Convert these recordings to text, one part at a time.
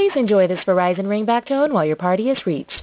Please enjoy this Verizon ringback tone while your party is reached.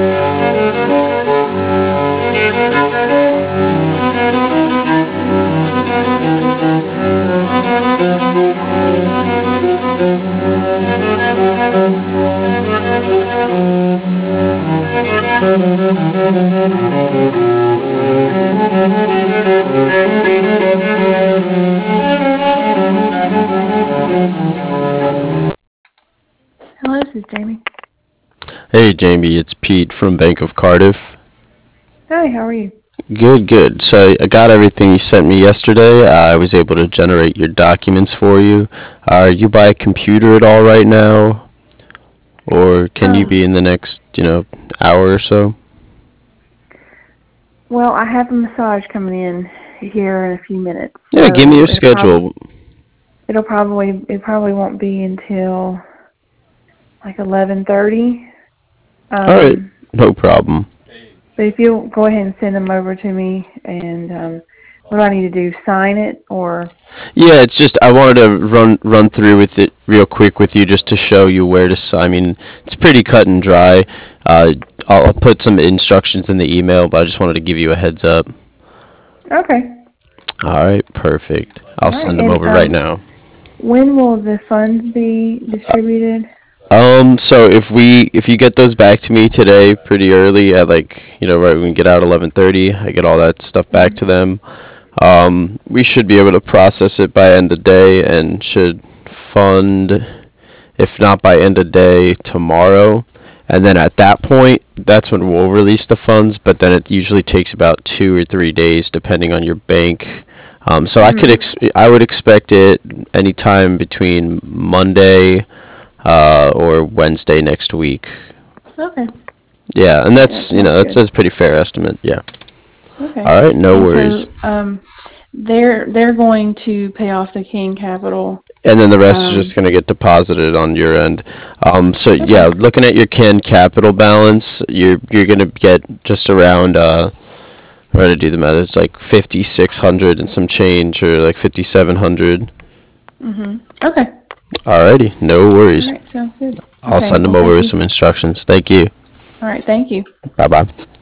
Hello, this is Jamie. Hey Jamie, it's Pete from Bank of Cardiff. Hi, how are you? Good, good. So I got everything you sent me yesterday. I was able to generate your documents for you. Are you by a computer at all right now? Or can you be in the next, hour or so? Well, I have a massage coming in here in a few minutes. Yeah, give me So your schedule. it probably won't be until like 11:30. Alright, no problem. But if you'll go ahead and send them over to me, and what do I need to do? Sign it or? Yeah, it's just I wanted to run through with it real quick with you just to show you where to sign. I mean, it's pretty cut and dry. Uh, I'll put some instructions in the email, but I just wanted to give you a heads up. Okay. All right, perfect. I'll All right. send them And over right now. when will the funds be distributed? So if you get those back to me today pretty early at right when we get out 11:30, I get all that stuff back to them. We should be able to process it by end of day and should fund, if not by end of day, tomorrow. And then at that point, that's when we'll release the funds. But then it usually takes about 2 or 3 days, depending on your bank. So I would expect it anytime between Monday or Wednesday next week. Okay. Yeah, and that's That's that's a pretty fair estimate. Yeah. okay. All right, no And worries. so they're going to pay off the King Capital. And then the rest is just going to get deposited on your end. So yeah, Okay. looking at your canned capital balance, you're going to get just around. Try to do the math. It's like 5,600 and some change, or like 5,700. Okay. Alrighty, no All worries. right. Sounds good. I'll Okay. send them Well, over thank with you. some instructions. Thank you. All right. Thank you. Bye bye.